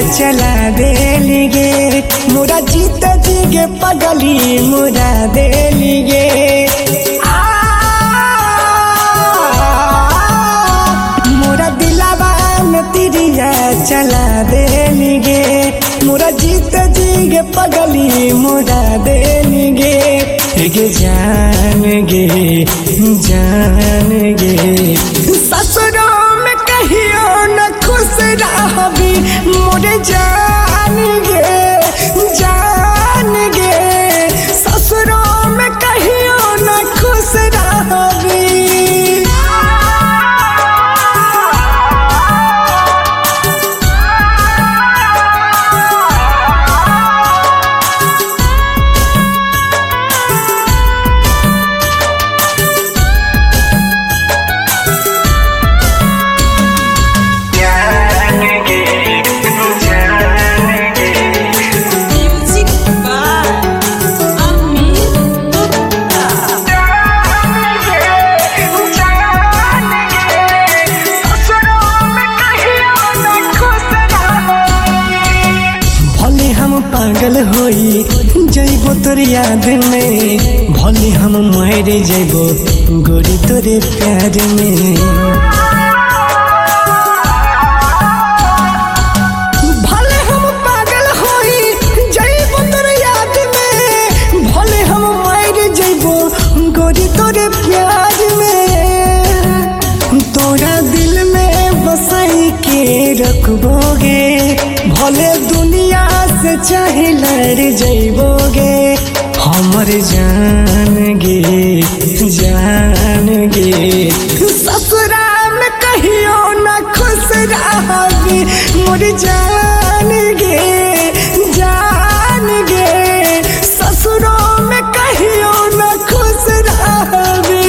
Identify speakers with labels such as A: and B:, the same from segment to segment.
A: चला देली गे मोरा जीत जी गे पगली मुरा देली गे मोरा दिलावा में तिरिया चला देली गे मोरा जीत जी गे पगली मुरा देली गे जान गे ससुरों में कहियो न खुश रहबी मोरे जान गे ससुरों में कहियो न खुश रहबी पागल होई जइबो तोर याद में भले हम मर जइबो गोरी तोरे प्यार में भले हम पागल होई जइबो तोर याद में भले हम मर जइबो गोरी तोरे प्यार में तोरा दिल में बसाई के रखबोगे भले दुनिया से चाहे लड़ जइबोगे हमर जान गे ससुरा में कहियो न खुश रहबी मोर जान गे ससुरों में कहियो न खुश रहबी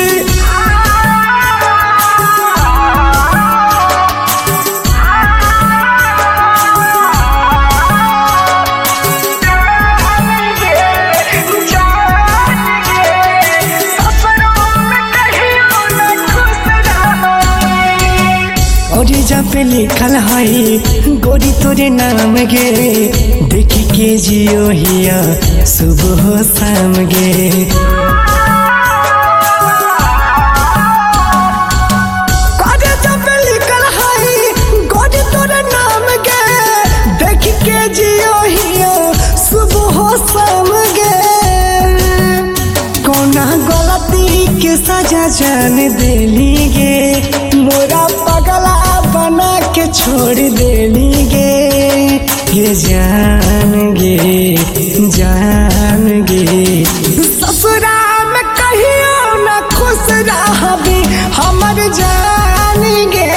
A: पे लिखल हई गोरी तोरे नाम गे देख के जियो हिया सुबह शाम गे लिखल हई गोरी तोरे नाम गे देख के जियो हिया सुबह शाम गे कोना गलती के सजा जान देली गे मोरा पगला बना के छोड़ देली गे जान गे ससुरा में कहियो न खुश रहबी हमर जान गे